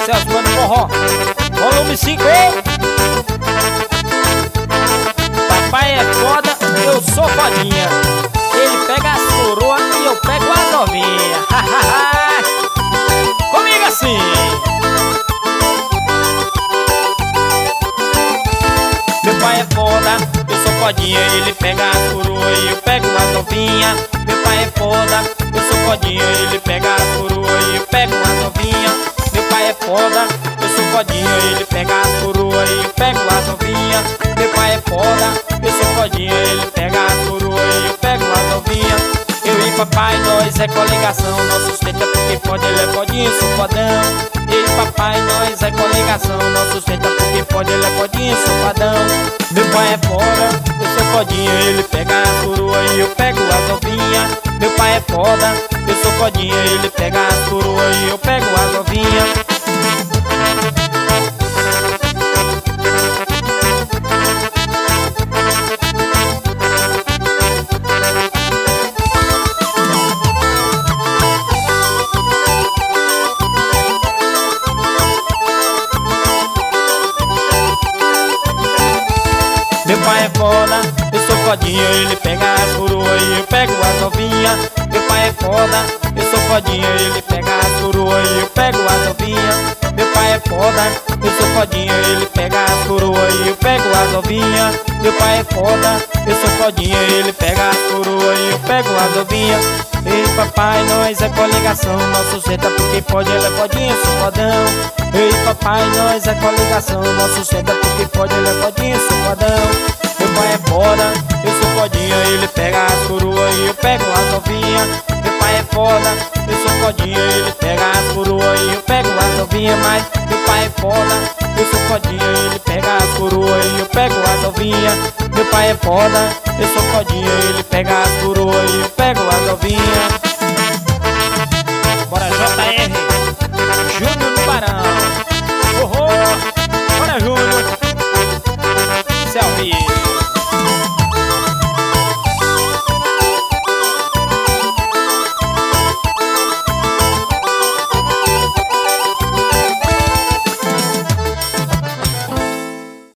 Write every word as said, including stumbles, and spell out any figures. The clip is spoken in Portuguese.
Celso Mano Forró, volume cinco. Papai é foda, eu sou fodinha. Ele pega as coroas e eu pego as novinhas. Comigo assim. Meu pai é foda, eu sou fodinha. Ele pega as coroas e eu pego as novinhas. Meu pai é foda, eu sou fodinha. Ele pega as coroas e eu pego as novinhas. Meu pai é foda, eu sou fodinha. Ele pega as coroas e eu pego as novinhas. Meu pai é foda, eu sou fodinha. Ele pega as coroas e eu pego as novinhas. Eu e papai, nós é coligação. Nós sustenta porque pode, ele é fodinho, sou fodão. Eu e papai, nós é coligação. Nós sustenta porque pode, ele é fodinho, sou fodão. Meu pai é foda, eu sou fodinha. Ele pega as coroas e eu pego as novinhas. Meu pai é foda, eu sou fodinha. Ele pega as coroas e eu pego as novinhas. Meu pai é foda, eu sou fodinha. Ele pega as coroas e eu pego as novinhas. Meu pai é foda, eu sou fodinha. Ele pega as coroas e eu pego as novinhas. Meu pai é foda, eu sou fodinha. Ele pega as coroas e eu pego as novinhas. Meu pai é foda, eu sou fodinha. Ele pega as coroas e eu pego as novinhas. Ei papai, nós é coligação. Nós sustenta porque pode, ele é fodinha, sou fodão. Ei papai, nós é coligação. Nós sustenta porque pode, ele é fodinha, sou fodão. Meu pai é foda, eu sou fodinha. Ele pega as coroas e eu pego as novinhas. Meu pai é foda, eu sou fodinha. Ele pega as coroas e eu pego as novinhas. Mas meu pai é foda, eu sou fodinha. Ele pega as coroas e eu pego as novinhas. Meu pai é foda, eu sou fodinha. Ele pega as coroas e eu pego as novinhas. Bora J R